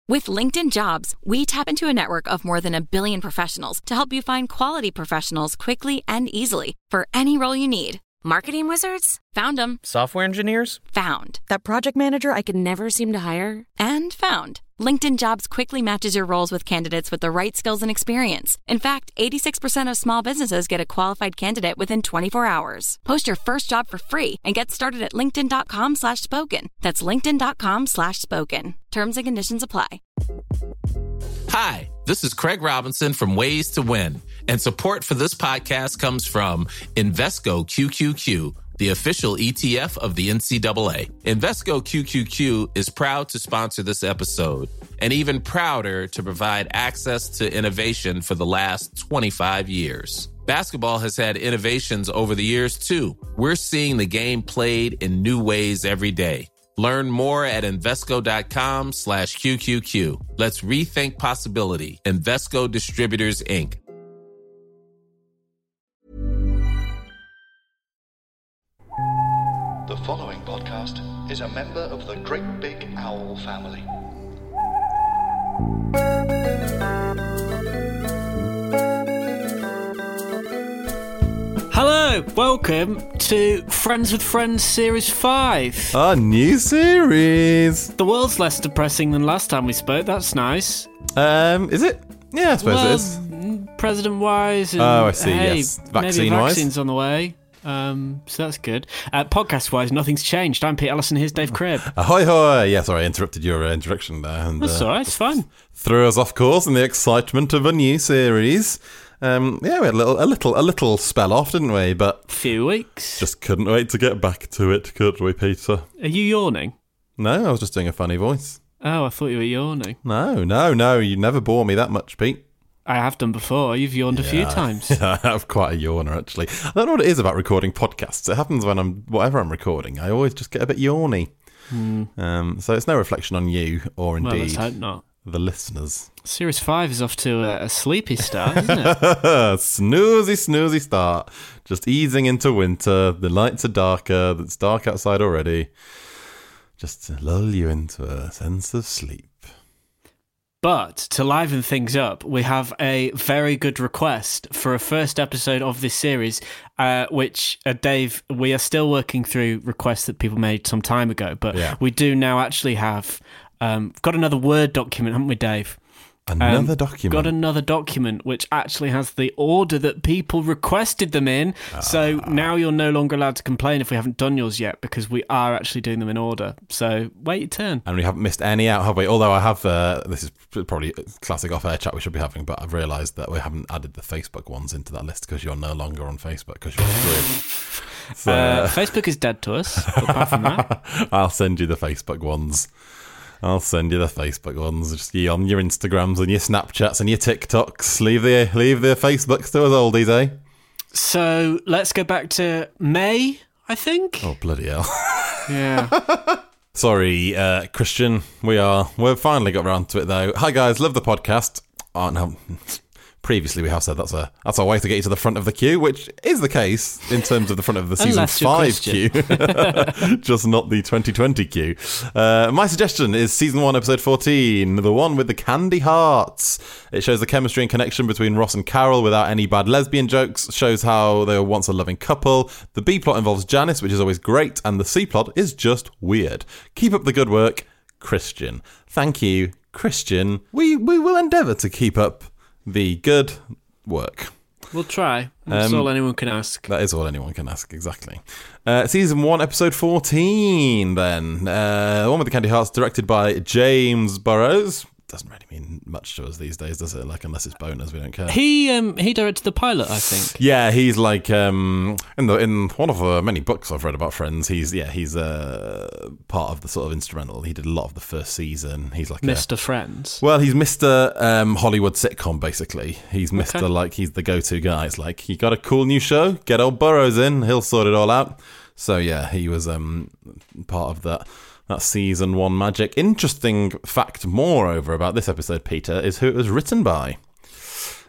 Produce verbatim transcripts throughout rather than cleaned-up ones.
With LinkedIn Jobs, we tap into a network of more than a billion professionals to help you find quality professionals quickly and easily for any role you need. Marketing wizards? Found them. Software engineers? Found. That project manager I could never seem to hire? And found. LinkedIn Jobs quickly matches your roles with candidates with the right skills and experience. In fact, eighty-six percent of small businesses get a qualified candidate within twenty-four hours. Post your first job for free and get started at linkedin.com slash spoken. That's linkedin.com slash spoken. Terms and conditions apply. Hi, this is Craig Robinson from Ways to Win, and support for this podcast comes from Invesco Q Q Q, the official E T F of the N C double A. Invesco Q Q Q is proud to sponsor this episode, and even prouder to provide access to innovation for the last twenty-five years. Basketball has had innovations over the years, too. We're seeing the game played in new ways every day. Learn more at Invesco.com slash QQQ. Let's rethink possibility. Invesco Distributors, Incorporated. The following podcast is a member of the Great Big Owl family. Hello, welcome to Friends with Friends Series five. A new series. The world's less depressing than last time we spoke, that's nice. Um, is it? Yeah, I suppose well, it is. President-wise and, Oh, I see, hey, yes. maybe Vaccine-wise. vaccines on the way. Um, so that's good. Uh, podcast-wise, nothing's changed. I'm Pete Ellison, here's Dave Cribb. Ahoy, hoy. Yeah, sorry, I interrupted your uh, introduction there. And, That's uh, all right, it's fine. Threw us off course in the excitement of a new series. Um, yeah, we had a little, a little, a little spell off, didn't we? But Few weeks. just couldn't wait to get back to it, could we, Peter? Are you yawning? No, I was just doing a funny voice. Oh, I thought you were yawning. No, no, no, you never bore me that much, Pete. I have done before. You've yawned a few Yeah, times. Yeah, I have quite a yawner, actually. I don't know what it is about recording podcasts. It happens when I'm, whatever I'm recording, I always just get a bit yawny. Hmm. Um, so it's no reflection on you, or Well, let's indeed hope not. the listeners. Series five is off to a, a sleepy start, isn't it? Snoozy, snoozy start. Just easing into winter. The lights are darker. It's dark outside already. Just to lull you into a sense of sleep. But to liven things up, we have a very good request for a first episode of this series, uh, which, uh, Dave, we are still working through requests that people made some time ago, but Yeah. we do now actually have um, got another Word document, haven't we, Dave? Another Um, document. Got another document which actually has the order that people requested them in. So now you're no longer allowed to complain if we haven't done yours yet, because we are actually doing them in order. So wait your turn. And we haven't missed any out, have we? Although I have, uh, this is probably a classic off-air chat we should be having, but I've realised that we haven't added the Facebook ones into that list because you're no longer on Facebook because you're screwed. So, Uh, Facebook is dead to us, but apart from that. I'll send you the Facebook ones. I'll send you the Facebook ones. Just you on your Instagrams and your Snapchats and your TikToks. Leave the leave the Facebooks to us oldies, eh? So let's go back to May, I think. Oh, bloody hell. Yeah. Sorry, uh, Christian. We are. We've finally got around to it, though. Hi, guys. Love the podcast. Oh, no. Previously, we have said that's a that's a way to get you to the front of the queue, which is the case in terms of the front of the season Unless you're five queue, just not the twenty twenty queue. Uh, my suggestion is season one, episode fourteen, the one with the candy hearts. It shows the chemistry and connection between Ross and Carol without any bad lesbian jokes. Shows how they were once a loving couple. The B plot involves Janice, which is always great, and the C plot is just weird. Keep up the good work, Christian. Thank you, Christian. We we will endeavour to keep up the good work. We'll try. That's Um, all anyone can ask. That is all anyone can ask, exactly. Uh, season one, episode fourteen, then. Uh, the one with the candy hearts, directed by James Burrows. Doesn't really mean much to us these days, does it? Like, unless it's bonus, we don't care. He um he directed the pilot, I think. Yeah, he's like um in the in one of the many books I've read about Friends. He's yeah he's uh, part of the sort of instrumental. He did a lot of the first season. He's like Mister A, Friends. well, he's Mister Um, Hollywood sitcom basically. He's Mister Okay. like he's the go-to guy. It's like you got a cool new show, get old Burrows in, he'll sort it all out. So yeah, he was um part of that. That's season one magic. Interesting fact, moreover, about this episode, Peter, is who it was written by.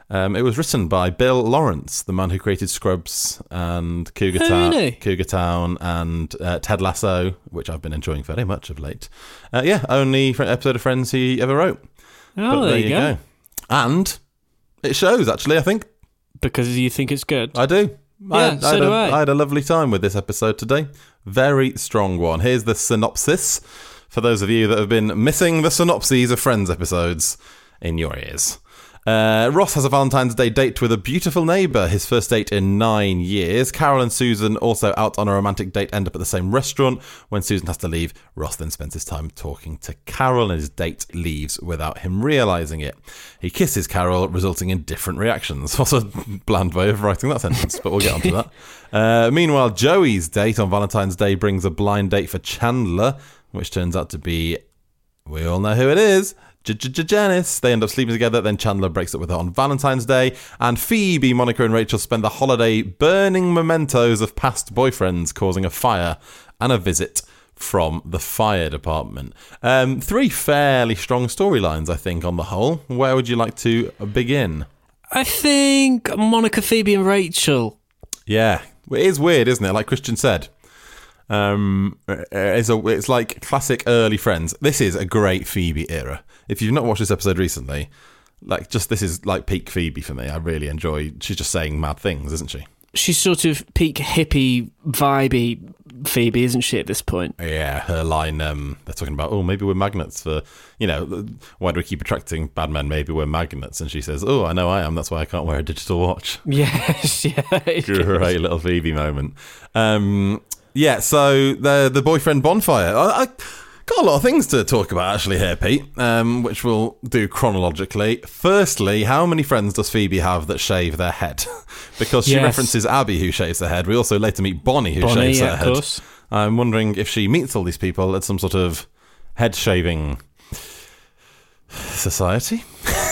Um, it was written by Bill Lawrence, the man who created Scrubs and Cougar, Oh, Town, really? Cougar Town and uh, Ted Lasso, which I've been enjoying very much of late. Uh, yeah, only fr- episode of Friends he ever wrote. Oh, But there, you go. And it shows, actually, I think. Because you think it's good. I do. Yeah, I, had, so I, had do a, I. I had a lovely time with this episode today. Very strong one. Here's the synopsis for those of you that have been missing the synopses of Friends episodes in your ears. Uh, Ross has a Valentine's Day date with a beautiful neighbour, his first date in nine years. Carol and Susan, also out on a romantic date, end up at the same restaurant. When Susan has to leave, Ross then spends his time talking to Carol, and his date leaves without him realising it. He kisses Carol, resulting in different reactions. What's a bland way of writing that sentence, but we'll get onto that. Uh, meanwhile, Joey's date on Valentine's Day brings a blind date for Chandler, which turns out to be, we all know who it is, Janice. They end up sleeping together, then Chandler breaks up with her on Valentine's Day, and Phoebe, Monica and Rachel spend the holiday burning mementos of past boyfriends, causing a fire and a visit from the fire department. Um, three fairly strong storylines, I think, on the whole. Where would you like to begin? I think Monica, Phoebe and Rachel. Yeah, it is weird, isn't it? Like Christian said. Um, it's, a, it's like classic early Friends. This is a great Phoebe era. If you've not watched this episode recently, like just this is like peak Phoebe for me. I really enjoy. She's just saying mad things, isn't she? She's sort of peak hippie, vibey Phoebe, isn't she, at this point? Yeah, her line, um, they're talking about, oh, maybe we're magnets for, you know, why do we keep attracting bad men? Maybe we're magnets. And she says, oh, I know I am. That's why I can't wear a digital watch. Yes, yeah. Great little Phoebe moment. Um, yeah, so the the boyfriend bonfire. I, I got a lot of things to talk about, actually, here, Pete, um, which we'll do chronologically. Firstly, how many friends does Phoebe have that shave their head? Because she Yes. references Abby, who shaves her head. We also later meet Bonnie, who Bonnie, shaves yeah, her of head. course. I'm wondering if she meets all these people at some sort of head shaving society.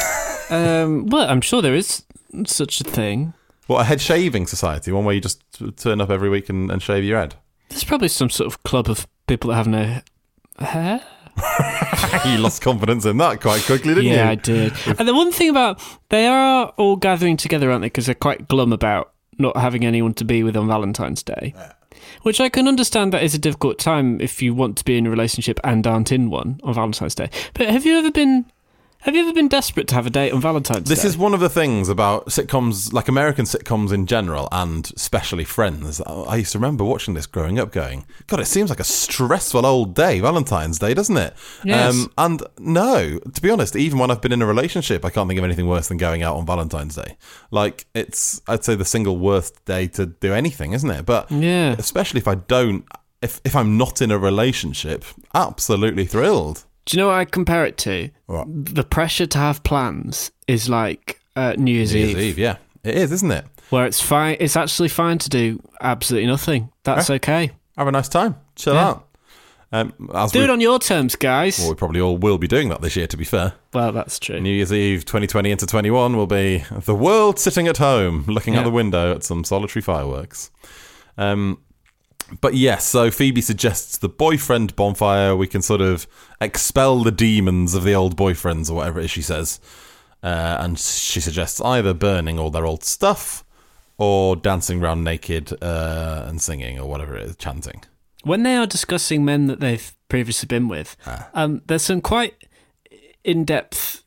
Um, well, I'm sure there is such a thing. What, a head shaving society? One where you just t- turn up every week and, and shave your head? There's probably some sort of club of people that have no hair. You lost confidence in that quite quickly, didn't yeah, you? I did. And the one thing about, they are all gathering together, aren't they? Because they're quite glum about not having anyone to be with on Valentine's Day. Yeah. Which I can understand that is a difficult time if you want to be in a relationship and aren't in one on Valentine's Day. But have you ever been... Have you ever been desperate to have a date on Valentine's This Day? is one of the things about sitcoms, like American sitcoms in general, and especially Friends. I used to remember watching this growing up going, God, it seems like a stressful old day, Valentine's Day, doesn't it? Yes. Um, and no, to be honest, even when I've been in a relationship, I can't think of anything worse than going out on Valentine's Day. Like, it's, I'd say, the single worst day to do anything, isn't it? But Yeah. especially if I don't, if, if I'm not in a relationship, absolutely thrilled. Do you know what I compare it to? What? The pressure to have plans is like uh, New Year's, New Year's Eve, Eve, yeah. It is, isn't it? where it's fine. It's actually fine to do absolutely nothing. That's Yeah. okay. Have a nice time. Chill Yeah. out. Um, as Do we, it on your terms, guys. well, we probably all will be doing that this year, to be fair. Well, that's true. New Year's Eve twenty twenty into twenty-one will be the world sitting at home, looking Yeah. out the window at some solitary fireworks. Um, but yes, so Phoebe suggests the boyfriend bonfire. We can sort of expel the demons of the old boyfriends, or whatever it is she says. Uh, and she suggests either burning all their old stuff or dancing around naked uh, and singing, or whatever it is, chanting. When they are discussing men that they've previously been with, Ah. um, there's some quite in-depth,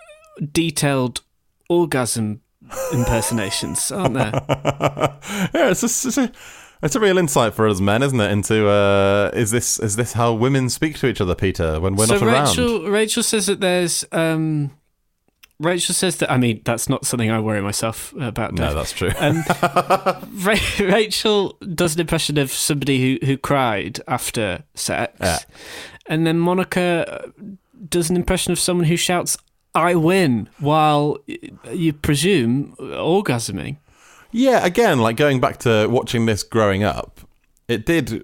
detailed orgasm impersonations, aren't there? Yeah, it's a, it's a it's a real insight for us men, isn't it? Into uh, is this is this how women speak to each other, Peter, when we're so not around? Rachel, Rachel says that there's. Um, Rachel says that. I mean, that's not something I worry myself about. No, Dave. that's true. Um, Ra- Rachel does an impression of somebody who, who cried after sex, Yeah. and then Monica does an impression of someone who shouts, "I win," while y- you presume orgasming. Yeah, again, like going back to watching this growing up, it did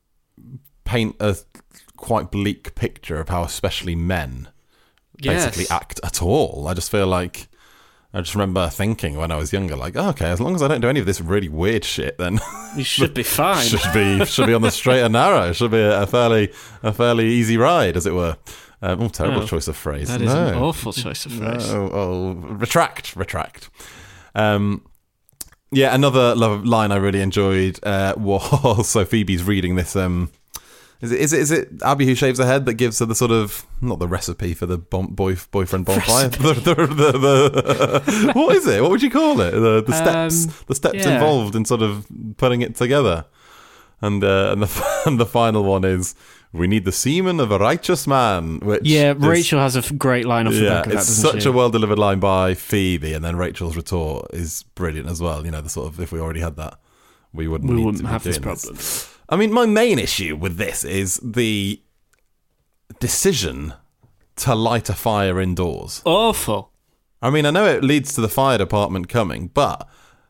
paint a quite bleak picture of how especially men basically Yes. act at all. I just feel like I just remember thinking when I was younger, like, oh, okay, as long as I don't do any of this really weird shit, then You should be fine. should be should be on the straight and narrow. Should be a fairly a fairly easy ride, as it were. Um, oh, terrible Oh, choice of phrase. That is no. an awful choice of phrase. No. Oh, retract, retract. Um, yeah, another love line I really enjoyed uh, was so Phoebe's reading this. Um, is it is it is it Abby who shaves her head that gives her the sort of not the recipe for the bon- boy boyfriend bonfire? the, the, the, the, what is it? What would you call it? The the steps Um, the steps yeah. involved in sort of putting it together. And uh, and the and the final one is, we need the semen of a righteous man. Which Yeah, is, Rachel has a f- great line off the yeah, back of that, it's doesn't such she? a well delivered line by Phoebe, and then Rachel's retort is brilliant as well. You know, the sort of if we already had that, we wouldn't We need wouldn't to be have this doing problem. I mean, my main issue with this is the decision to light a fire indoors. Awful. I mean, I know it leads to the fire department coming, but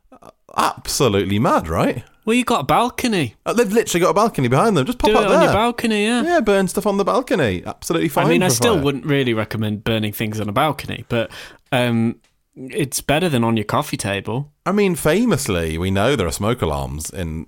absolutely mad, right? Well, you got a balcony. Uh, They've literally got a balcony behind them. Just pop Do up it there. on your balcony, yeah. Yeah, burn stuff on the balcony. Absolutely fine. I mean, I for a still fire. wouldn't really recommend burning things on a balcony, but um, it's better than on your coffee table. I mean, famously, we know there are smoke alarms in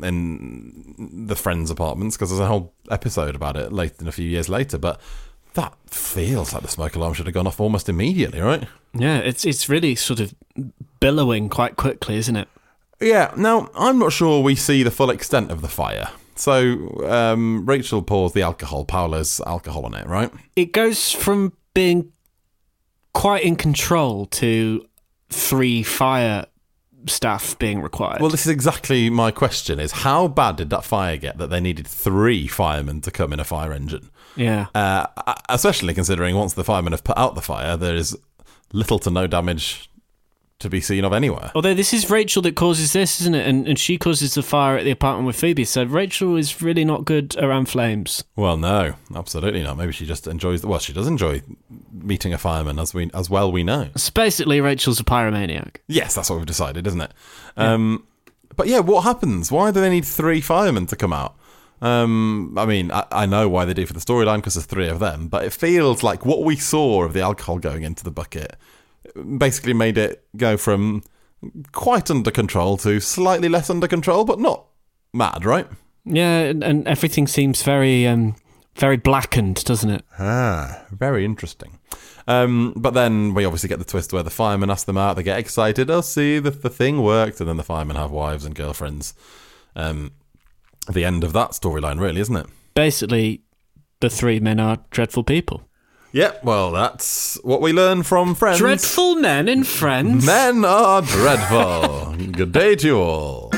in the friends' apartments because there's a whole episode about it late in a few years later. But that feels like the smoke alarm should have gone off almost immediately, right? Yeah, it's it's really sort of billowing quite quickly, isn't it? Yeah. Now, I'm not sure we see the full extent of the fire. So um, Rachel pours the alcohol, Paolo's alcohol on it, right? It goes from being quite in control to three fire staff being required. Well, this is exactly my question: is how bad did that fire get that they needed three firemen to come in a fire engine? yeah. Uh, especially considering once the firemen have put out the fire, there is little to no damage to be seen of anywhere. Although this is Rachel that causes this, isn't it? And, and she causes the fire at the apartment with Phoebe. So Rachel is really not good around flames. Well, no, absolutely not. Maybe she just enjoys. Well, she does enjoy meeting a fireman, as we as well we know. So basically, Rachel's a pyromaniac. Yes, that's what we've decided, isn't it? Yeah. Um, but yeah, what happens? Why do they need three firemen to come out? Um, I mean, I, I know why they do for the storyline because there's three of them, but it feels like what we saw of the alcohol going into the bucket basically made it go from quite under control to slightly less under control, but not mad, right? Yeah, and, and everything seems very, um, very blackened, doesn't it? Ah, very interesting. Um, but then we obviously get the twist where the firemen ask them out, they get excited, oh, see, the, the thing worked, and then the firemen have wives and girlfriends. Um, the end of that storyline, really, isn't it? Basically, the three men are dreadful people. Yeah, well, that's what we learn from Friends. Dreadful men in Friends. Men are dreadful. Good day to you all.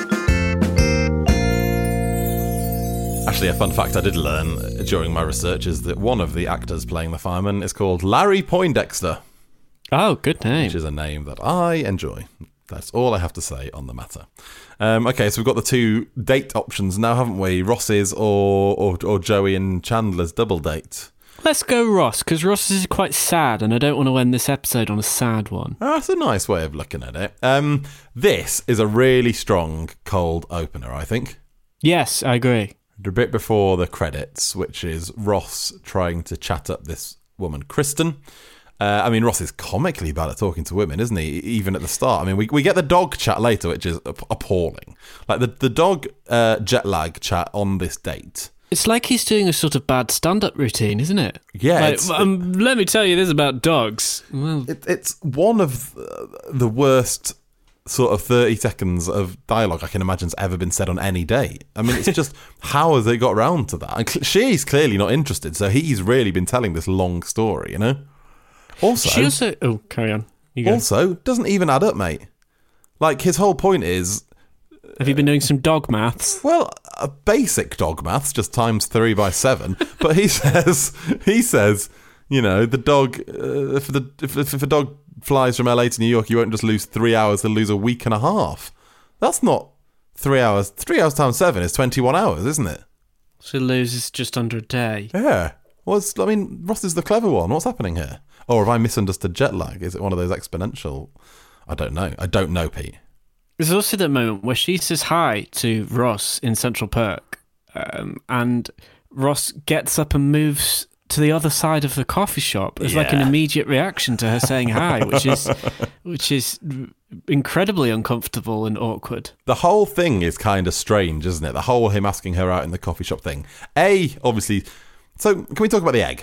Actually, a fun fact I did learn during my research is that one of the actors playing the fireman is called Larry Poindexter, Oh, good name. which is a name that I enjoy. That's all I have to say on the matter. Um, okay, so we've got the two date options now, haven't we? Ross's or, or, or Joey and Chandler's double date. Let's go Ross, because Ross is quite sad, and I don't want to end this episode on a sad one. Oh, that's a nice way of looking at it. Um, this is a really strong cold opener, I think. Yes, I agree. A bit before the credits, which is Ross trying to chat up this woman, Kristen. Uh, I mean, Ross is comically bad at talking to women, isn't he? Even at the start. I mean, we we get the dog chat later, which is appalling. Like the, the dog uh, jet lag chat on this date. It's like he's doing a sort of bad stand-up routine, isn't it? Yeah, Like, it's- um, let me tell you this about dogs. Well, It, it's one of the worst sort of thirty seconds of dialogue I can imagine's ever been said on any date. I mean, it's just, how has they got round to that? And cl- she's clearly not interested, so he's really been telling this long story, you know? Also, she also... Oh, carry on. You go. also doesn't even add up, mate. Like, his whole point is, Have you been doing some dog maths? well, a basic dog maths, just times three by seven. But he says, he says, you know, the dog, uh, if the if, if a dog flies from L A to New York, you won't just lose three hours, they'll lose a week and a half. That's not three hours. Three hours times seven is twenty-one hours, isn't it? She loses just under a day. Yeah. What's, I mean, Ross is the clever one. What's happening here? Or have I misunderstood jet lag? Is it one of those exponential? I don't know. I don't know, Pete. There's also that moment where she says hi to Ross in Central Perk, um, and Ross gets up and moves to the other side of the coffee shop as like an Yeah. immediate reaction to her saying hi, which is which is incredibly uncomfortable and awkward. The whole thing is kind of strange, isn't it? The whole him asking her out in the coffee shop thing. A, obviously. So, can we talk about the egg?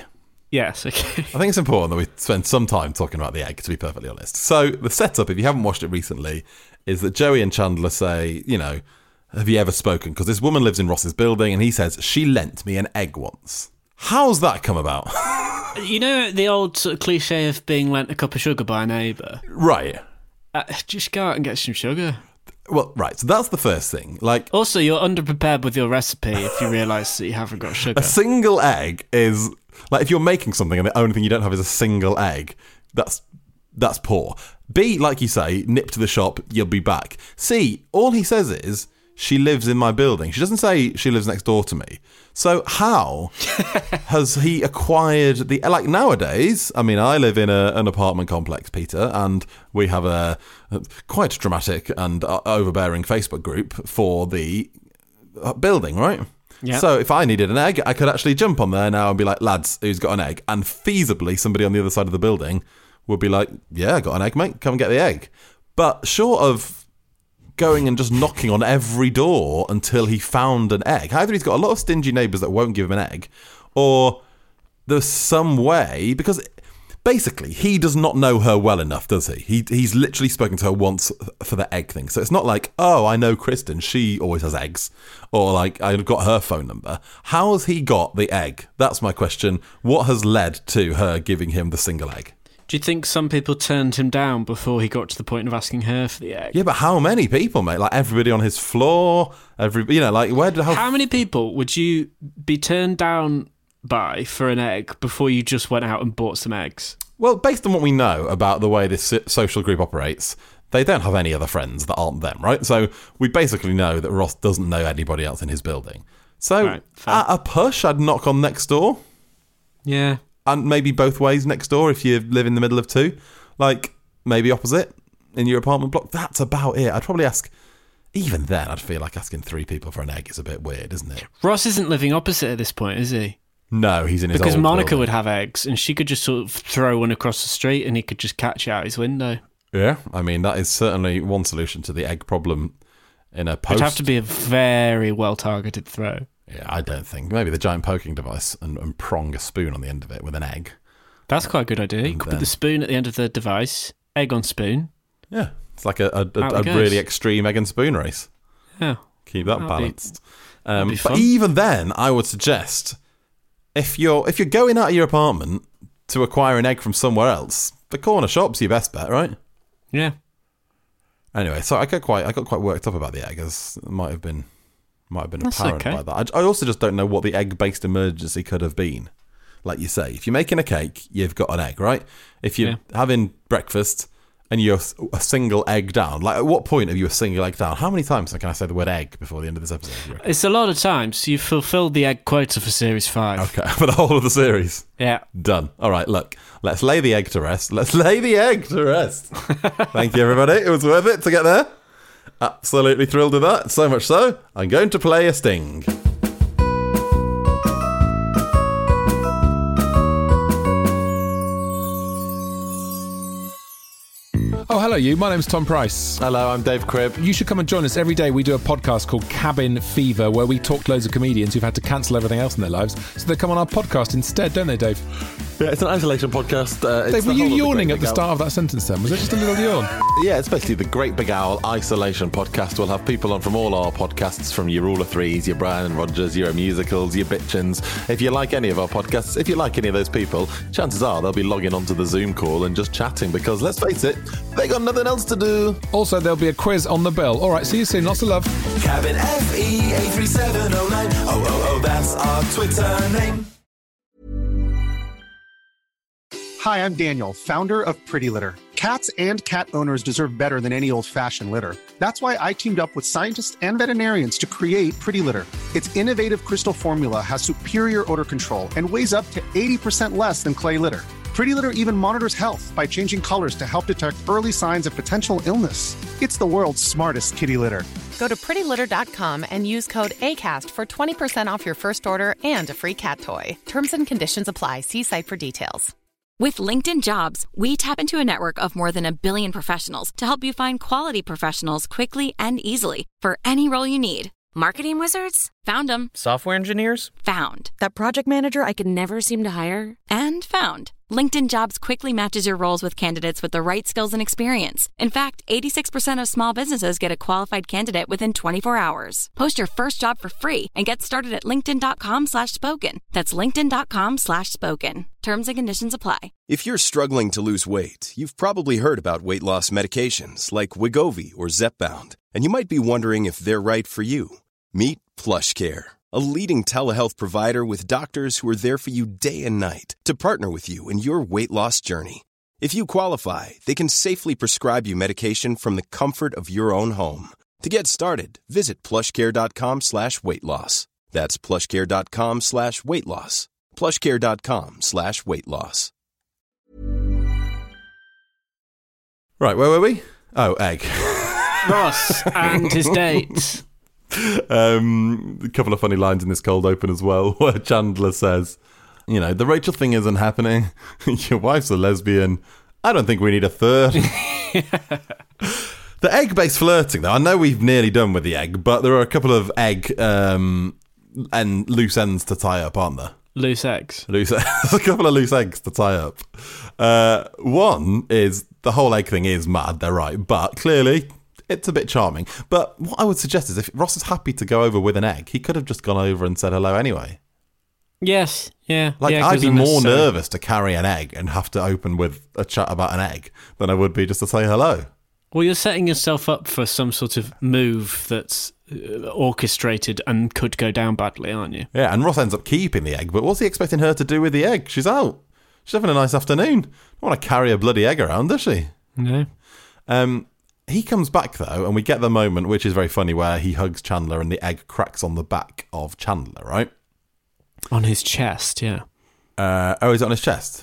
Yes, okay. I think it's important that we spend some time talking about the egg, to be perfectly honest. So the setup, if you haven't watched it recently, is that Joey and Chandler say, you know, have you ever spoken? Because this woman lives in Ross's building, and he says, she lent me an egg once. How's that come about? You know the old sort of cliche of being lent a cup of sugar by a neighbour? Right. Uh, just go out and get some sugar. Well, right, so that's the first thing. Like, also, you're underprepared with your recipe if you realise that you haven't got sugar. A single egg is... Like, if you're making something and the only thing you don't have is a single egg, that's that's poor. B, like you say, nip to the shop, you'll be back. C, all he says is, she lives in my building. She doesn't say she lives next door to me. So how has he acquired the... Like, nowadays, I mean, I live in a, an apartment complex, Peter, and we have a, a quite dramatic and overbearing Facebook group for the building, right? Yep. So if I needed an egg, I could actually jump on there now and be like, lads, who's got an egg? And feasibly, somebody on the other side of the building would be like, yeah, I got an egg, mate. Come and get the egg. But short of going and just knocking on every door until he found an egg, either he's got a lot of stingy neighbours that won't give him an egg, or there's some way, because... Basically, he does not know her well enough, does he? he? He's literally spoken to her once for the egg thing. So it's not like, oh, I know Kristen, she always has eggs. Or like, I've got her phone number. How has he got the egg? That's my question. What has led to her giving him the single egg? Do you think some people turned him down before he got to the point of asking her for the egg? Yeah, but how many people, mate? Like, everybody on his floor? Every, you know, like, where did... How, how many people would you be turned down... buy for an egg before you just went out and bought some eggs? Well, based on what we know about the way this social group operates, they don't have any other friends that aren't them, right? So we basically know that Ross doesn't know anybody else in his building. So right, at a push, I'd knock on next door. Yeah. And maybe both ways next door if you live in the middle of two. Like, maybe opposite in your apartment block. That's about it. I'd probably ask... Even then, I'd feel like asking three people for an egg is a bit weird, isn't it? Ross isn't living opposite at this point, is he? No, he's in his Because old Monica building. would have eggs, and she could just sort of throw one across the street, and he could just catch it out his window. Yeah, I mean, that is certainly one solution to the egg problem in a post. It'd have to be a very well-targeted throw. Yeah, I don't think. Maybe the giant poking device and, and prong a spoon on the end of it with an egg. That's quite a good idea. You could put the spoon at the end of the device, egg on spoon. Yeah, it's like a, a, a, a really extreme egg and spoon race. Yeah. Keep that That'd balanced. Be, um, be but even then, I would suggest... If you're if you're going out of your apartment to acquire an egg from somewhere else, the corner shop's your best bet, right? Yeah. Anyway, so I got quite I got quite worked up about the egg, as it might have been might have been That's apparent okay. by that. I, I also just don't know what the egg-based emergency could have been. Like you say, if you're making a cake, you've got an egg, right? If you're Yeah. having breakfast and you're a single egg down, like at what point are you a single egg down? How many times can I say the word egg before the end of this episode? It's a lot of times. You've fulfilled the egg quota for Series five. Okay, for the whole of the series. Yeah. Done. All right, look, let's lay the egg to rest. Let's lay the egg to rest. Thank you, everybody. It was worth it to get there. Absolutely thrilled with that. So much so, I'm going to play a sting. Oh, hello, you. My name's Tom Price. Hello, I'm Dave Cribb. You should come and join us every day. We do a podcast called Cabin Fever, where we talk to loads of comedians who've had to cancel everything else in their lives. So they come on our podcast instead, don't they, Dave? Yeah, it's an isolation podcast. Uh, it's Dave, were the you whole of yawning Great at the Big start of that sentence then? Was it just a little yawn? Yeah, it's basically the Great Big Owl Isolation podcast. We'll have people on from all our podcasts, from your Rule of Threes, your Brian and Rogers, your musicals, your Bitchins. If you like any of our podcasts, if you like any of those people, chances are they'll be logging onto the Zoom call and just chatting because, let's face it, they got nothing else to do. Also, there'll be a quiz on the bill. All right, see you soon. Lots of love. Cabin F E eight three seven oh nine. Oh, oh, oh, that's our Twitter name. Hi, I'm Daniel, founder of Pretty Litter. Cats and cat owners deserve better than any old-fashioned litter. That's why I teamed up with scientists and veterinarians to create Pretty Litter. Its innovative crystal formula has superior odor control and weighs up to eighty percent less than clay litter. Pretty Litter even monitors health by changing colors to help detect early signs of potential illness. It's the world's smartest kitty litter. Go to pretty litter dot com and use code ACAST for twenty percent off your first order and a free cat toy. Terms and conditions apply. See site for details. With LinkedIn Jobs, we tap into a network of more than a billion professionals to help you find quality professionals quickly and easily for any role you need. Marketing wizards? Found them. Software engineers? Found. That project manager I could never seem to hire? And found. LinkedIn Jobs quickly matches your roles with candidates with the right skills and experience. In fact, eighty-six percent of small businesses get a qualified candidate within twenty-four hours. Post your first job for free and get started at linkedin.com slash spoken. That's linkedin.com slash spoken. Terms and conditions apply. If you're struggling to lose weight, you've probably heard about weight loss medications like Wegovy or Zepbound, and you might be wondering if they're right for you. Meet PlushCare, a leading telehealth provider with doctors who are there for you day and night to partner with you in your weight loss journey. If you qualify, they can safely prescribe you medication from the comfort of your own home. To get started, visit plushcare.com slash weight loss. That's plushcare.com slash weight loss. plushcare.com slash weight loss. Right, where were we? Oh, egg. Ross and his dates. Um, a couple of funny lines in this cold open as well, where Chandler says, you know, the Rachel thing isn't happening. Your wife's a lesbian. I don't think we need a third. The egg-based flirting, though, I know we've nearly done with the egg, but there are a couple of egg um, and loose ends to tie up, aren't there? Loose eggs. Loose eggs. A couple of loose eggs to tie up. Uh, one is the whole egg thing is mad, they're right, but clearly it's a bit charming. But what I would suggest is if Ross is happy to go over with an egg, he could have just gone over and said hello anyway. Yes, yeah. Like, yeah, I'd be more necessary. nervous to carry an egg and have to open with a chat about an egg than I would be just to say hello. Well, you're setting yourself up for some sort of move that's uh, orchestrated and could go down badly, aren't you? Yeah, and Ross ends up keeping the egg, but what's he expecting her to do with the egg? She's out. She's having a nice afternoon. Don't want to carry a bloody egg around, does she? No. Um, he comes back, though, and we get the moment, which is very funny, where he hugs Chandler and the egg cracks on the back of Chandler, right? On his chest, yeah. Uh, oh, is it on his chest?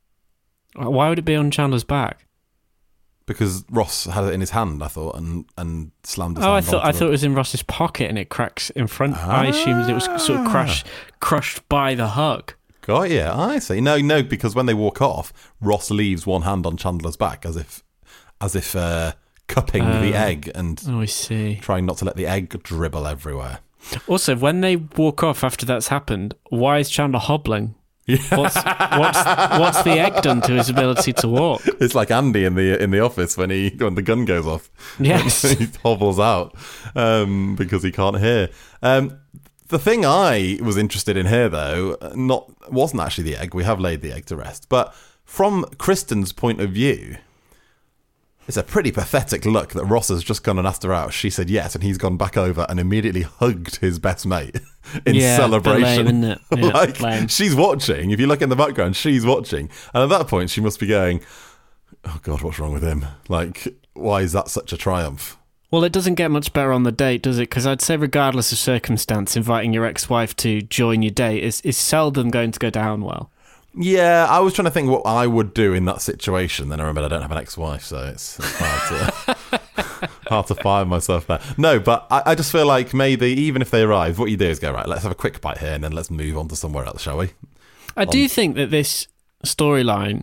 Why would it be on Chandler's back? Because Ross had it in his hand, I thought, and, and slammed his oh, hand I thought onto I the... thought it was in Ross's pocket and it cracks in front. Ah. I assumed it was sort of crushed, crushed by the hug. Got you. I see. No, no, because when they walk off, Ross leaves one hand on Chandler's back as if, as if uh, cupping Uh, the egg and oh, I see. trying not to let the egg dribble everywhere. Also, when they walk off after that's happened, why is Chandler hobbling? Yeah. What's, what's what's the egg done to his ability to walk? It's like Andy in the in the office when he when the gun goes off. Yes, he hobbles out um, because he can't hear. Um, the thing I was interested in here, though, not wasn't actually the egg. We have laid the egg to rest, but from Kristen's point of view, it's a pretty pathetic look that Ross has just gone and asked her out. She said yes, and he's gone back over and immediately hugged his best mate in yeah, celebration. Lame, isn't it? Yeah, like, lame. she's watching. If you look in the background, she's watching. And at that point, she must be going, oh, God, what's wrong with him? Like, why is that such a triumph? Well, it doesn't get much better on the date, does it? Because I'd say regardless of circumstance, inviting your ex-wife to join your date is, is seldom going to go down well. Yeah, I was trying to think what I would do in that situation. Then I remembered I don't have an ex-wife, so it's, it's hard to hard to find myself there. No, but I, I just feel like maybe even if they arrive, what you do is go, right, let's have a quick bite here and then let's move on to somewhere else, shall we? I on- do think that this storyline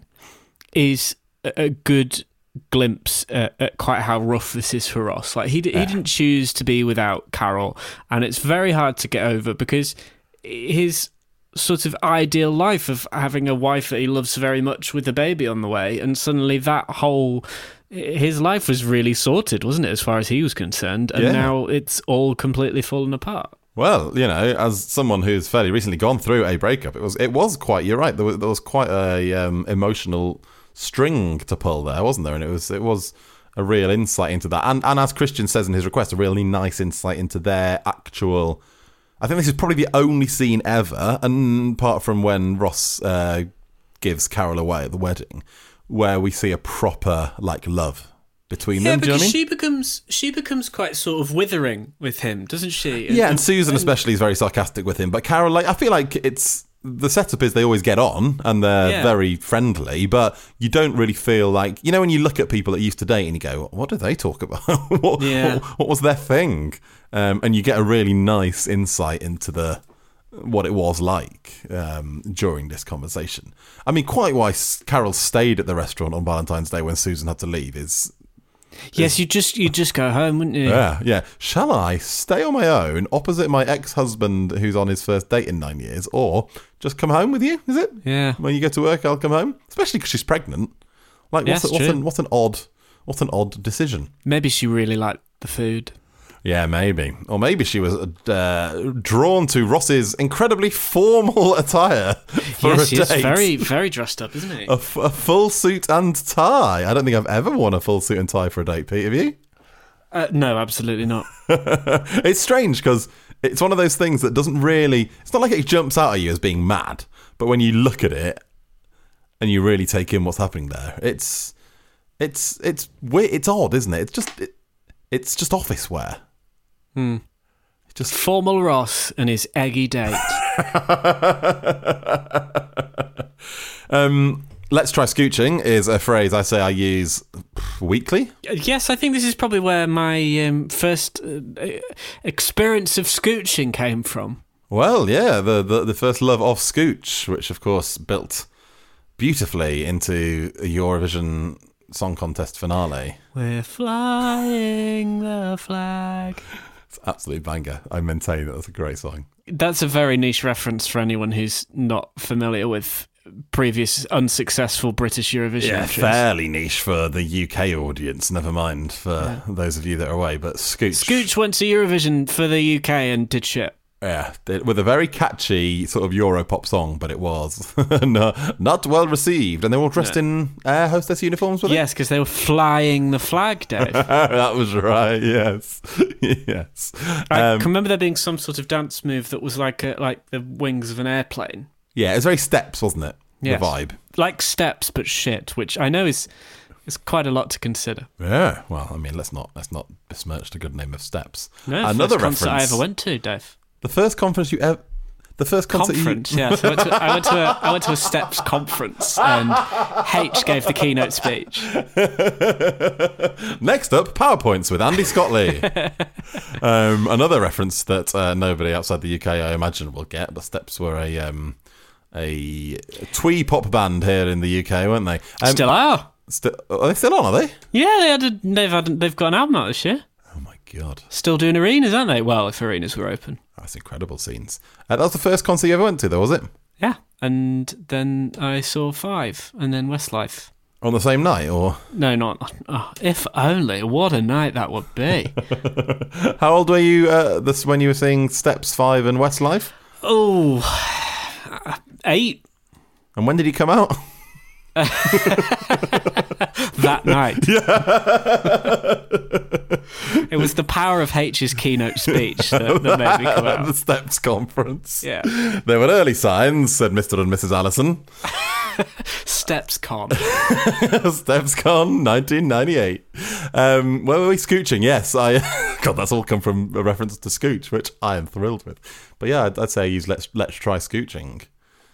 is a a good glimpse at, at quite how rough this is for Ross. Like he d- Yeah. he didn't choose to be without Carol, and it's very hard to get over because his sort of ideal life of having a wife that he loves very much with a baby on the way, and suddenly that whole his life was really sorted, wasn't it, as far as he was concerned, and Yeah. now it's all completely fallen apart. Well, you know, as someone who's fairly recently gone through a breakup, it was it was quite. You're right. There was, there was quite a um, emotional string to pull there, wasn't there? And it was it was a real insight into that. And and as Christian says in his request, a really nice insight into their actual. I think this is probably the only scene ever, and apart from when Ross uh, gives Carol away at the wedding, where we see a proper like love between Yeah, them. Do you know because what I mean? she becomes she becomes quite sort of withering with him, doesn't she? Yeah, and Susan especially is very sarcastic with him. But Carol, like, I feel like it's the setup is they always get on and they're Yeah. very friendly, but you don't really feel like, you know, when you look at people that you used to date and you go, what do they talk about? what, Yeah. what, what was their thing? Um, and you get a really nice insight into the what it was like um, during this conversation. I mean, quite why Carol stayed at the restaurant on Valentine's Day when Susan had to leave is Yes, you just you just go home, wouldn't you? Yeah, yeah. Shall I stay on my own opposite my ex-husband who's on his first date in nine years, or just come home with you? Is it? Yeah. When you go to work, I'll come home. Especially because she's pregnant. Like, Yeah, what's, that's what's true. an what's an odd what's an odd decision? Maybe she really liked the food. Yeah, maybe. Or maybe she was uh, drawn to Ross's incredibly formal attire for yes, a he is date. very, very dressed up, isn't he? A, f- a full suit and tie. I don't think I've ever worn a full suit and tie for a date, Pete. Have you? Uh, no, absolutely not. It's strange because it's one of those things that doesn't really... It's not like it jumps out at you as being mad, but when you look at it and you really take in what's happening there, it's it's it's weird. It's odd, isn't it? It's just it, it's just office wear. Hmm. Just formal Ross and his eggy date. um, let's try scooching is a phrase I say I use weekly. Yes, I think this is probably where my um, first uh, experience of scooching came from. Well, yeah, the, the the first love of scooch, which of course built beautifully into a Eurovision Song Contest finale. We're flying the flag. It's an absolute banger. I maintain that that's a great song. That's a very niche reference for anyone who's not familiar with previous unsuccessful British Eurovision Yeah, entries. fairly niche for the U K audience, never mind for yeah. those of you that are away, but Scooch. Scooch went to Eurovision for the U K and did shit. Yeah, with a very catchy sort of Europop song, but it was no, not well received. And they were all dressed no. in air hostess uniforms, were they? Yes, because they were flying the flag, Dave. That was right, yes. yes. I Um, can remember there being some sort of dance move that was like a, like the wings of an airplane. Yeah, it was very Steps, wasn't it? Yes. The vibe. Like Steps, but shit, which I know is is quite a lot to consider. Yeah, well, I mean, let's not let's not besmirch the good name of Steps. No, Another first concert reference I ever went to, Dave. The first conference you ever... The first concert conference, you... yes. I went, to, I, went to a, I went to a Steps conference and H gave the keynote speech. Next up, PowerPoints with Andy Scottley. um, another reference that uh, nobody outside the U K, I imagine, will get, but Steps were a um, a twee pop band here in the U K, weren't they? Um, still are. St- are they still on, are they? Yeah, they had a, they've, had, they've got an album out this year. Oh my God. Still doing arenas, aren't they? Well, if arenas were open. That's incredible scenes. Uh, that was the first concert you ever went to, though, was it? Yeah, and then I saw Five, and then Westlife. On the same night, or? No, not. Oh, if only. What a night that would be. How old were you uh, this when you were seeing Steps, Five and Westlife? Oh, eight. And when did he come out? That night. Yeah. It was the power of H's keynote speech that, that made me come out. The Steps conference. Yeah. There were early signs, said Mister and Missus Allison. Steps Con. Steps Con, nineteen ninety-eight. Um, where were we scooching? Yes, I. God, that's all come from a reference to Scooch, which I am thrilled with. But yeah, I'd, I'd say I use let's let's try scooching.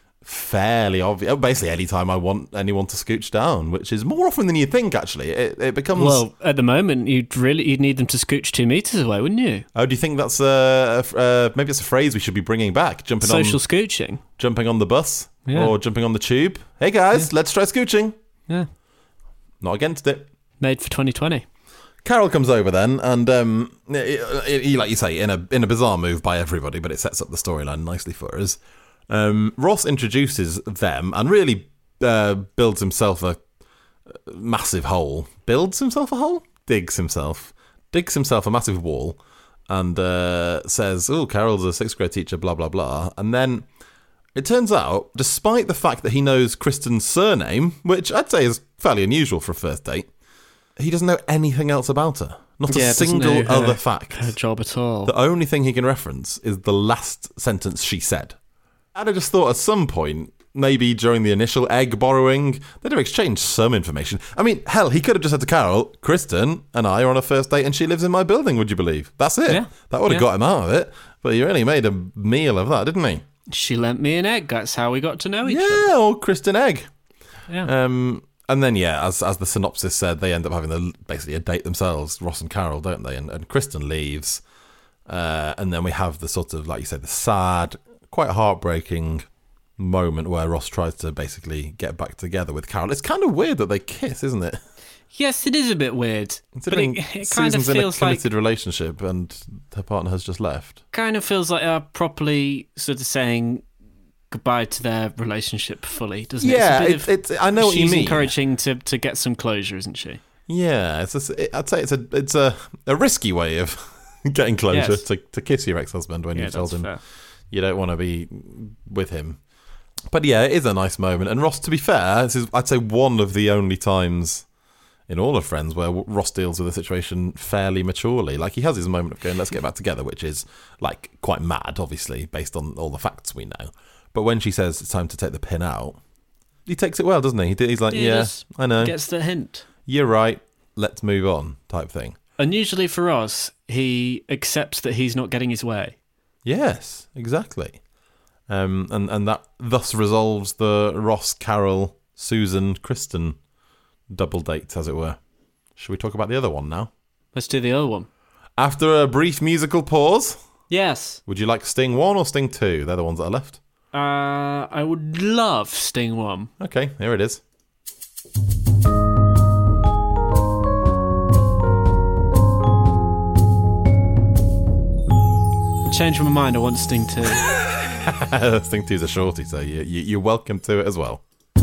Fairly obvious. Basically, any time I want anyone to scooch down, which is more often than you think. Actually, it, it becomes. Well, at the moment, you'd really you'd need them to scooch two meters away, wouldn't you? Oh, do you think that's a, a uh, maybe it's a phrase we should be bringing back? Jumping social on, scooching, jumping on the bus, yeah. or jumping on the tube. Hey guys, yeah. Let's try scooching. Yeah, not against it. Made for twenty twenty. Carol comes over then, and um, he, he, like you say, in a in a bizarre move by everybody, but it sets up the storyline nicely for us. Um, Ross introduces them and really uh, builds himself a massive hole. Builds himself a hole? Digs himself. Digs himself a massive wall and uh, says, oh, Carol's a sixth grade teacher, blah, blah, blah. And then it turns out, despite the fact that he knows Kristen's surname, which I'd say is fairly unusual for a first date, he doesn't know anything else about her. Not yeah, a single her, other fact. Her job at all. The only thing he can reference is the last sentence she said. And I just thought at some point, maybe during the initial egg borrowing, they'd have exchanged some information. I mean, hell, he could have just said to Carol, Kristen and I are on a first date and she lives in my building, would you believe? That's it. Yeah. That would have yeah. got him out of it. But he really made a meal of that, didn't he? She lent me an egg. That's how we got to know each yeah, other. Yeah, or Kristen Egg. Yeah. Um, and then, yeah, as as the synopsis said, they end up having a, basically a date themselves, Ross and Carol, don't they? And, and Kristen leaves. Uh, and then we have the sort of, like you said, the sad, quite heartbreaking moment where Ross tries to basically get back together with Carol. It's kind of weird that they kiss, isn't it? Yes, it is a bit weird. Considering but it, it kind Susan's of feels in a committed like relationship and her partner has just left. Kind of feels like they're properly sort of saying goodbye to their relationship fully, doesn't yeah, it? It's, it's, it's I know what you mean. She's encouraging to, to get some closure, isn't she? Yeah, it's a, I'd say it's a it's a, a risky way of getting closure Yes. to, to kiss your ex-husband when Yeah, you've told that's him fair. you don't want to be with him. But yeah, it is a nice moment. And Ross, to be fair, this is, I'd say, one of the only times in all of Friends where Ross deals with a situation fairly maturely. Like, he has his moment of going, let's get back together, which is, like, quite mad, obviously, based on all the facts we know. But when she says it's time to take the pin out, he takes it well, doesn't he? He's like, He yeah, does. I know. Gets the hint. You're right. Let's move on, type thing. Unusually for Ross, he accepts that he's not getting his way. Yes, exactly. Um, and, and that thus resolves the Ross, Carol, Susan, Kristen double date, as it were. Should we talk about the other one now? Let's do the other one. After a brief musical pause, Yes. would you like Sting one or Sting two? They're the ones that are left. Uh, I would love Sting one. Okay, here it is. Change my mind, I want Sting two. Sting two's a shorty, so you, you, you're welcome to it as well.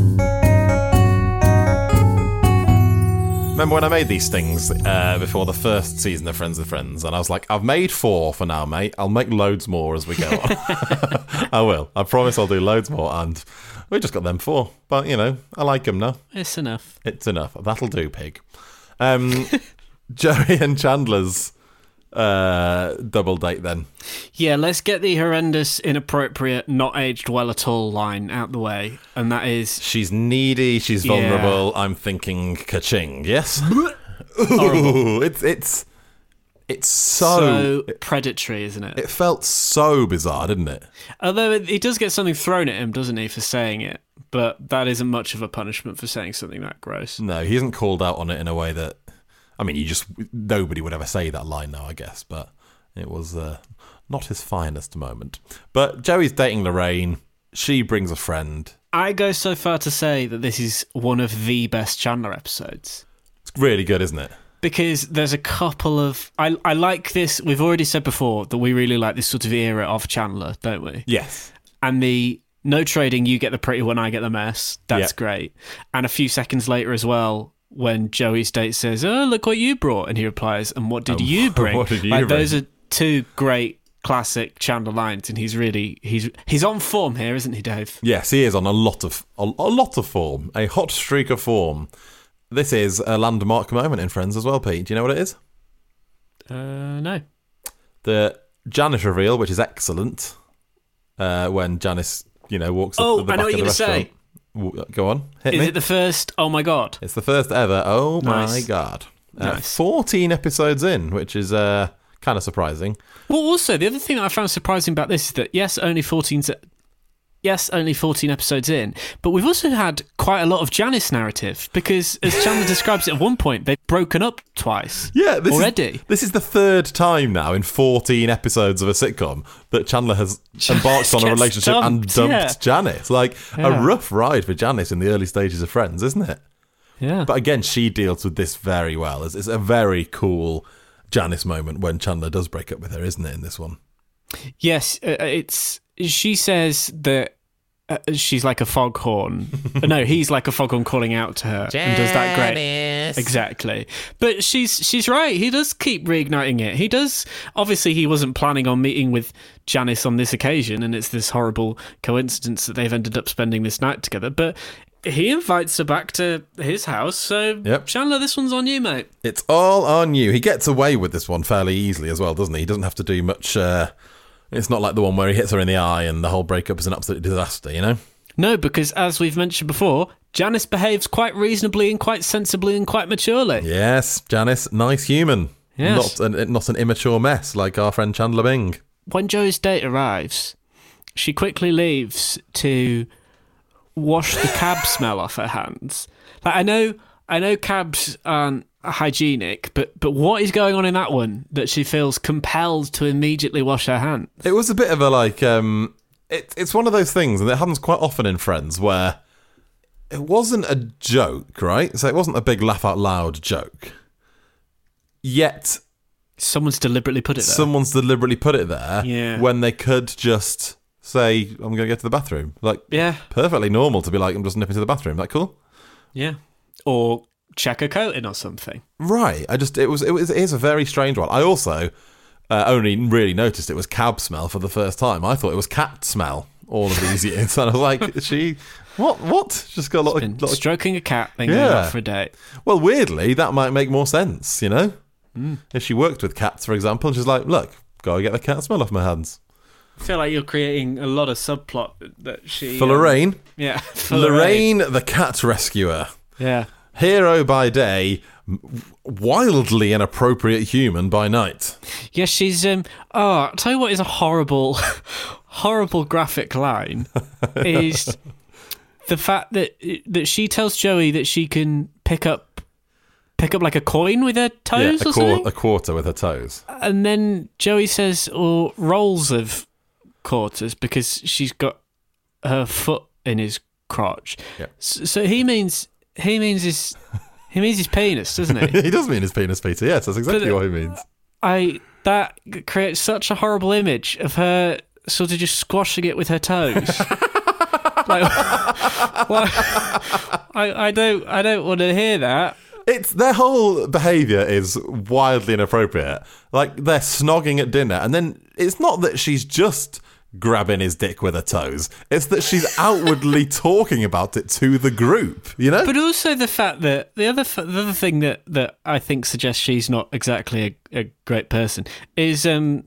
Remember when I made these stings uh, before the first season of Friends with Friends, and I was like, I've made four for now, mate. I'll make loads more as we go on. I will. I promise I'll do loads more, and we just got them four. But, you know, I like them now. It's enough. It's enough. That'll do, pig. Um, Joey and Chandler's uh, double date then. Yeah, let's get the horrendous, inappropriate, not aged well at all line out the way. And that is... She's needy, she's Yeah. vulnerable, I'm thinking ka-ching, yes? Ooh, it's, it's, it's so... so predatory, isn't it? It felt so bizarre, didn't it? Although it- he does get something thrown at him, doesn't he, for saying it? But that isn't much of a punishment for saying something that gross. No, he isn't called out on it in a way that... I mean, you just... Nobody would ever say that line now, I guess, but it was uh, not his finest moment. But Joey's dating Lorraine. She brings a friend. I go so far to say that this is one of the best Chandler episodes. It's really good, isn't it? Because there's a couple of... I, I like this... We've already said before that we really like this sort of era of Chandler, don't we? Yes. And the no trading, you get the pretty one, I get the mess. That's Yeah. great. And a few seconds later as well, when Joey's date says, oh, look what you brought. And he replies, and what did Um, you bring? what did you like, bring? Those are two great classic Chandler lines. And he's really... He's he's on form here, isn't he, Dave? Yes, he is on a lot of a, a lot of form. A hot streak of form. This is a landmark moment in Friends as well, Pete. Do you know what it is? Uh, no. The Janice reveal, which is excellent. Uh, when Janice, you know, walks up Oh, at the I back know what of the you're gonna restaurant. W- Go on, hit Is me. it the first? Oh, my God. It's the first ever. Oh my Nice. god! Uh, Nice. Fourteen episodes in, which is uh, kind of surprising. Well, also, the other thing that I found surprising about this is that, yes, only fourteen... Se- yes, only fourteen episodes in, but we've also had quite a lot of Janice narrative, because, as Chandler describes it at one point, they've broken up twice Yeah, this already. Is, this is the third time now in fourteen episodes of a sitcom that Chandler has embarked on a gets relationship and dumped, dumped yeah. Janice. Like, Yeah. a rough ride for Janice in the early stages of Friends, isn't it? Yeah. But again, she deals with this very well. It's, it's a very cool Janice moment when Chandler does break up with her, isn't it, in this one? Yes, uh, it's... She says that uh, she's like a foghorn. No, he's like a foghorn calling out to her and does that great. Exactly. But she's she's right. He does keep reigniting it. He does. Obviously, he wasn't planning on meeting with Janice on this occasion, and it's this horrible coincidence that they've ended up spending this night together. But he invites her back to his house. So, Yep. Chandler, this one's on you, mate. It's all on you. He gets away with this one fairly easily as well, doesn't he? He doesn't have to do much... Uh, it's not like the one where he hits her in the eye and the whole breakup is an absolute disaster, you know? No, because as we've mentioned before, Janice behaves quite reasonably and quite sensibly and quite maturely. Yes, Janice, nice human. Yes. Not an, not an immature mess like our friend Chandler Bing. When Joey's date arrives, she quickly leaves to wash the cab smell off her hands. Like, I know, I know cabs aren't hygienic, but but what is going on in that one that she feels compelled to immediately wash her hands? It was a bit of a like, um, it, it's one of those things, and it happens quite often in Friends, where it wasn't a joke, right? So it wasn't a big laugh out loud joke. Yet someone's deliberately put it there. Someone's deliberately put it there yeah. when they could just say, I'm going to get to the bathroom. Like, yeah. perfectly normal to be like, I'm just nipping to the bathroom. That cool? Yeah. Or check a coat in or something. Right. I just, it was, it was, it is a very strange one. I also uh, only really noticed it was cab smell for the first time. I thought it was cat smell all of these years. And I was like, is she, what, what? Just got a lot of... Lot stroking of... a cat, then going yeah. off for a date. Well, weirdly, that might make more sense, you know? Mm. If she worked with cats, for example, and she's like, look, gotta get the cat smell off my hands. I feel like you're creating a lot of subplot that she... For um, Lorraine? Yeah. For Lorraine, Lorraine, the cat rescuer. Yeah. Hero by day, wildly inappropriate human by night. Yeah, she's... um. Oh, I'll tell you what is a horrible, horrible graphic line is the fact that that she tells Joey that she can pick up pick up like a coin with her toes yeah, a or something? A quarter with her toes. And then Joey says, or rolls of quarters because she's got her foot in his crotch. Yeah. So, so he means he means his he means his penis, doesn't he? He does mean his penis, Peter. Yes, that's exactly but, what he means. I that creates such a horrible image of her sort of just squashing it with her toes. like, well, I I don't I don't want to hear that. It's their whole behaviour is wildly inappropriate. Like they're snogging at dinner, and then it's not that she's just grabbing his dick with her toes. It's that she's outwardly talking about it to the group. You know, but also the fact that the other the other thing that, that I think suggests she's not exactly a, a great person is um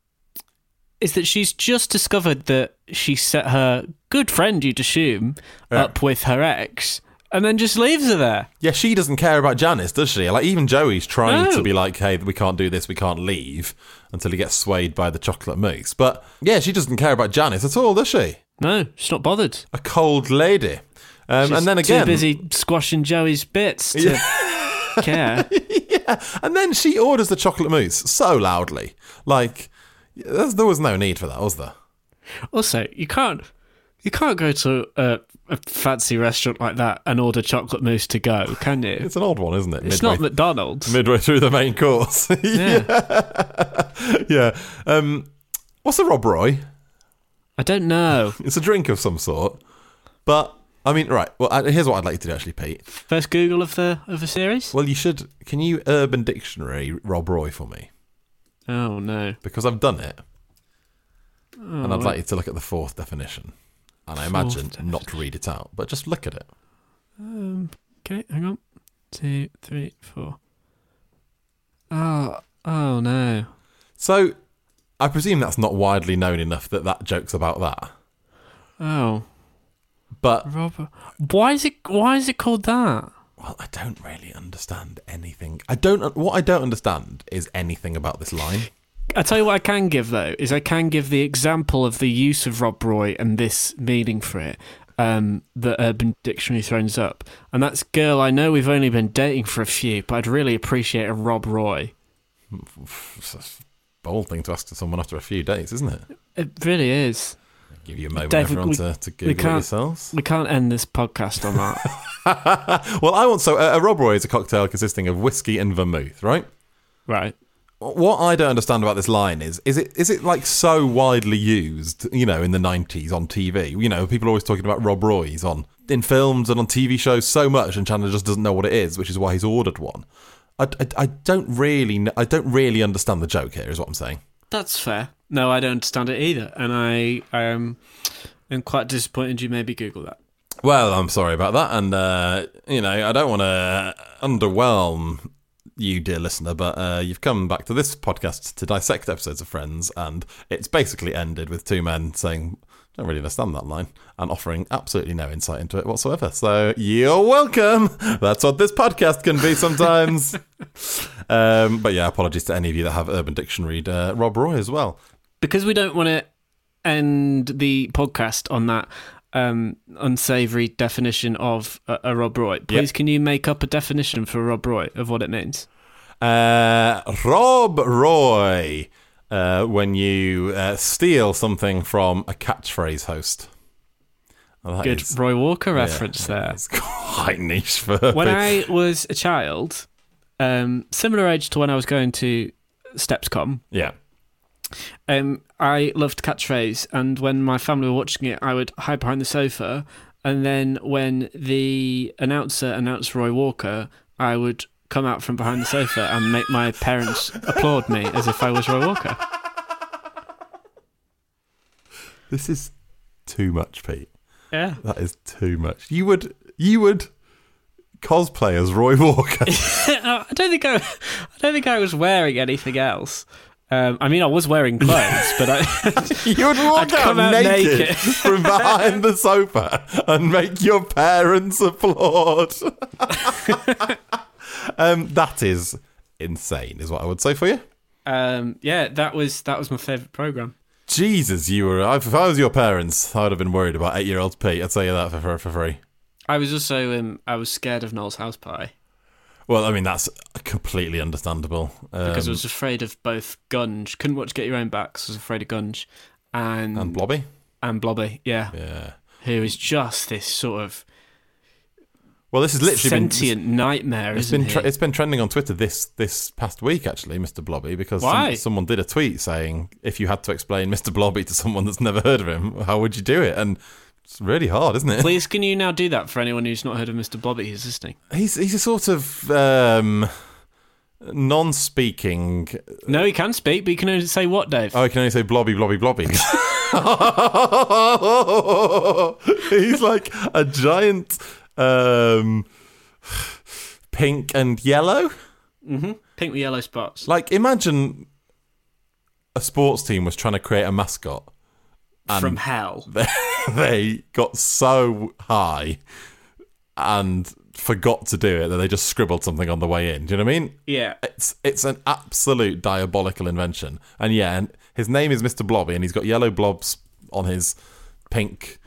is that she's just discovered that she set her good friend, you'd assume, yeah. up with her ex. And then just leaves her there. Yeah, she doesn't care about Janice, does she? Like, even Joey's trying no. to be like, hey, we can't do this, we can't leave, until he gets swayed by the chocolate mousse. But, yeah, she doesn't care about Janice at all, does she? No, she's not bothered. A cold lady. Um, she's and then again... too busy squashing Joey's bits to yeah. care. Yeah, and then she orders the chocolate mousse so loudly. Like, there was no need for that, was there? Also, you can't... You can't go to a, a fancy restaurant like that and order chocolate mousse to go, can you? It's an odd one, isn't it? It's midway, not McDonald's. Midway through the main course. Yeah. yeah. yeah. Um, what's a Rob Roy? I don't know. It's a drink of some sort. But, I mean, right. Well, here's what I'd like you to do, actually, Pete. First Google of the of the series? Well, you should... Can you Urban Dictionary Rob Roy for me? Oh, no. Because I've done it. Oh, and I'd wait. like you to look at the fourth definition. And I imagine not to read it out, but just look at it. Um, okay, hang on. Two, three, four. Oh, oh no. So, I presume that's not widely known enough that that joke's about that. Oh. But Robert, why is it? Why is it called that? Well, I don't really understand anything. I don't. What I don't understand is anything about this line. I tell you what I can give, though, is I can give the example of the use of Rob Roy and this meaning for it um, that Urban Dictionary throws up. And that's, girl, I know we've only been dating for a few, but I'd really appreciate a Rob Roy. It's a bold thing to ask to someone after a few dates, isn't it? It really is. Give you a moment, Dave, everyone, we, to, to Google it yourselves. We can't end this podcast on that. Well, I want... So, a, a Rob Roy is a cocktail consisting of whiskey and vermouth, right? Right. What I don't understand about this line is, is it is it like so widely used, you know, in the nineties on T V? You know, people are always talking about Rob Roy's on in films and on T V shows so much, and Chandler just doesn't know what it is, which is why he's ordered one. I, I, I don't really I don't really understand the joke here, is what I'm saying. That's fair. No, I don't understand it either, and I um, am quite disappointed you maybe Google that. Well, I'm sorry about that, and uh, you know, I don't want to underwhelm you, dear listener, but uh, you've come back to this podcast to dissect episodes of Friends, and it's basically ended with two men saying, don't really understand that line, and offering absolutely no insight into it whatsoever. So, you're welcome! That's what this podcast can be sometimes. um, but yeah, apologies to any of you that have Urban Dictionary uh, Rob Roy as well. Because we don't want to end the podcast on that um, unsavoury definition of a, a Rob Roy. Please, yep. Can you make up a definition for Rob Roy of what it means? Uh, Rob Roy, uh, when you uh, steal something from a catchphrase host. Well, Good is, Roy Walker yeah, reference there. It's quite niche for When I was a child, um, similar age to when I was going to Stepscom, yeah, um, I loved Catchphrase, and when my family were watching it, I would hide behind the sofa, and then when the announcer announced Roy Walker, I would come out from behind the sofa and make my parents applaud me as if I was Roy Walker. This is too much, Pete. Yeah, that is too much. You would, you would cosplay as Roy Walker. I don't think I, I don't think I was wearing anything else. Um, I mean, I was wearing clothes, but I you would walk out, out naked, naked. from behind the sofa and make your parents applaud. um, that is insane, is what I would say for you. Um, yeah, that was that was my favourite programme. Jesus, you were. If I was your parents, I would have been worried about eight-year-old Pete. I'd tell you that for for free. I was also um, I was scared of Noel's house pie. Well, I mean that's completely understandable. Um, because I was afraid of both Gunge. Couldn't watch Get Your Own Back, so I was afraid of Gunge, and and Blobby and Blobby. Yeah, yeah. Who is just this sort of well, this is literally sentient been, nightmare. It's isn't been tra- it's been trending on Twitter this this past week actually, Mister Blobby, because some, someone did a tweet saying if you had to explain Mister Blobby to someone that's never heard of him, how would you do it? And it's really hard, isn't it? Please, can you now do that for anyone who's not heard of Mister Blobby who's listening? He's he's a sort of um, non-speaking. No, he can speak, but he can only say what, Dave? Oh, he can only say blobby, blobby, blobby. He's like a giant. Um, pink and yellow? Mm-hmm. Pink with yellow spots. Like, imagine a sports team was trying to create a mascot. And from hell. They, they got so high and forgot to do it that they just scribbled something on the way in. Do you know what I mean? Yeah. It's it's an absolute diabolical invention. And yeah, and his name is Mister Blobby, and he's got yellow blobs on his pink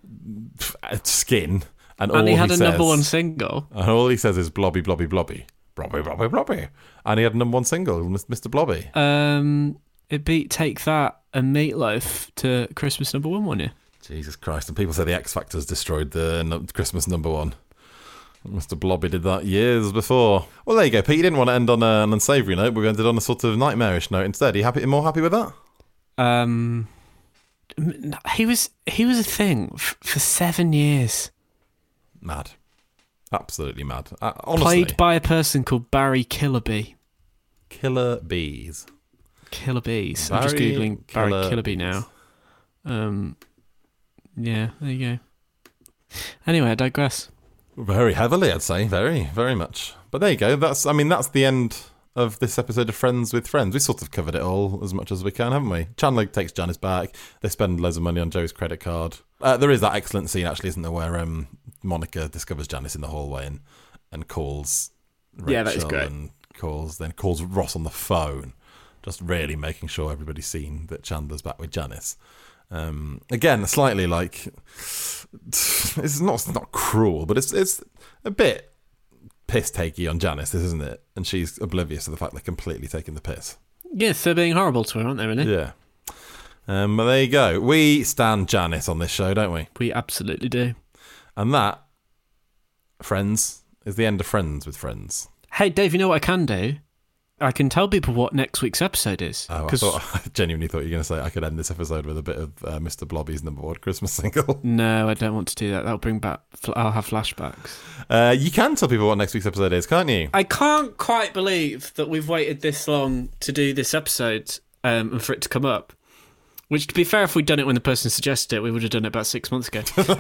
skin. And, and all he had he a says, number one single. And all he says is blobby, blobby, blobby. Blobby, blobby, blobby. And he had a number one single, Mister Blobby. Um, it beat Take That and Meatloaf to Christmas number one, wasn't it? Jesus Christ. And people say the X Factor's destroyed the no- Christmas number one. Mister Blobby did that years before. Well, there you go, Pete. You didn't want to end on a, an unsavoury note. We ended on a sort of nightmarish note instead. Are you happy? More happy with that? Um, he was he was a thing f- for seven years. Mad. Absolutely mad. Uh, honestly. Played by a person called Barry Killerby. Killer Bees. Killer Bees. Barry I'm just Googling Barry Killer Killerby now. Um, yeah, there you go. Anyway, I digress. Very heavily, I'd say. Very, very much. But there you go. That's. I mean, that's the end of this episode of Friends with Friends. We sort of covered it all as much as we can, haven't we? Chandler takes Janice back. They spend loads of money on Joey's credit card. Uh, there is that excellent scene, actually, isn't there, where um, Monica discovers Janice in the hallway and, and calls Rachel yeah, that is great. and calls then calls Ross on the phone, just really making sure everybody's seen that Chandler's back with Janice. Um, again, slightly like it's not it's not cruel, but it's it's a bit piss takey on Janice, isn't it? And she's oblivious to the fact they're completely taking the piss. Yes, they're being horrible to her, aren't they? Really? Yeah. Um, but there you go. We stand Janice on this show, don't we? We absolutely do. And that, friends, is the end of Friends with Friends. Hey, Dave, you know what I can do? I can tell people what next week's episode is. Oh, I, thought, I genuinely thought you were going to say I could end this episode with a bit of uh, Mister Blobby's number one Christmas single. No, I don't want to do that. That'll bring back... I'll have flashbacks. Uh, you can tell people what next week's episode is, can't you? I can't quite believe that we've waited this long to do this episode um, and for it to come up. Which, to be fair, if we'd done it when the person suggested it, we would have done it about six months ago.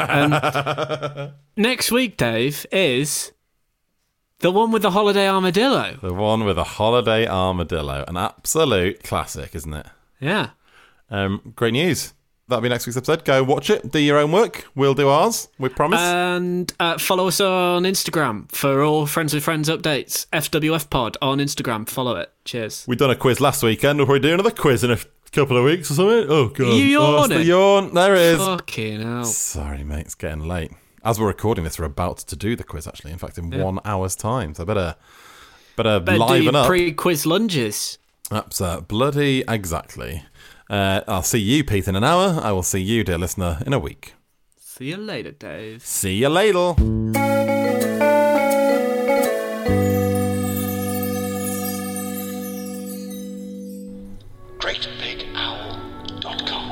Um, next week, Dave, is the one with the holiday armadillo. The one with the holiday armadillo. An absolute classic, isn't it? Yeah. Um, great news. That'll be next week's episode. Go watch it. Do your own work. We'll do ours. We promise. And uh, follow us on Instagram for all Friends with Friends updates. F W F Pod on Instagram. Follow it. Cheers. We done a quiz last weekend. We'll probably do another quiz in a couple of weeks or something. Oh, God. You yawn oh, it. The yawn. There it is. Fucking hell. Sorry, mate. It's getting late. As we're recording this, we're about to do the quiz, actually. In fact, in yeah. one hour's time. So I better, better, better liven do up. Pre-quiz lunges. That's uh, bloody exactly. Uh, I'll see you, Pete, in an hour. I will see you, dear listener, in a week. See you later, Dave. See you later. great big owl dot com.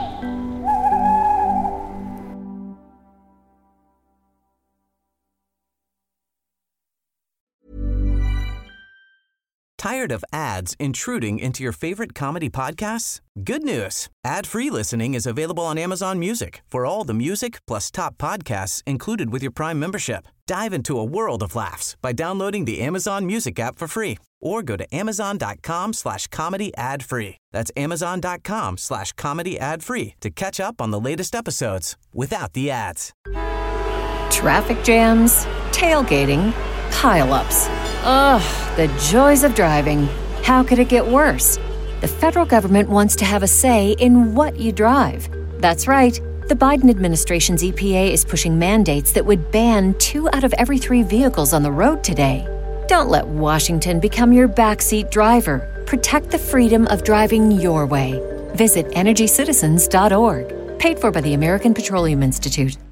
Tired of ads intruding into your favorite comedy podcasts? Good news. Ad-free listening is available on Amazon Music for all the music plus top podcasts included with your Prime membership. Dive into a world of laughs by downloading the Amazon Music app for free or go to amazon.com slash comedy ad free. That's amazon.com slash comedy ad free to catch up on the latest episodes without the ads. Traffic jams, tailgating, pile-ups. Ugh, the joys of driving. How could it get worse? The federal government wants to have a say in what you drive. That's right. The Biden administration's E P A is pushing mandates that would ban two out of every three vehicles on the road today. Don't let Washington become your backseat driver. Protect the freedom of driving your way. Visit energy citizens dot org. Paid for by the American Petroleum Institute.